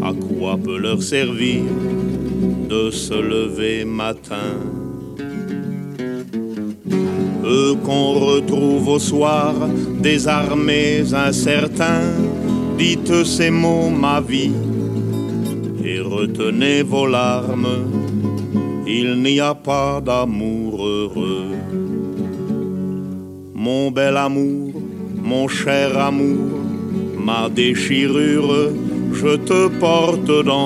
à quoi peut leur servir de se lever matin? Eux qu'on retrouve au soir désarmés, incertains, dites ces mots, ma vie, et retenez vos larmes, il n'y a pas d'amour heureux. Mon bel amour, mon cher amour, ma déchirure, je te porte dans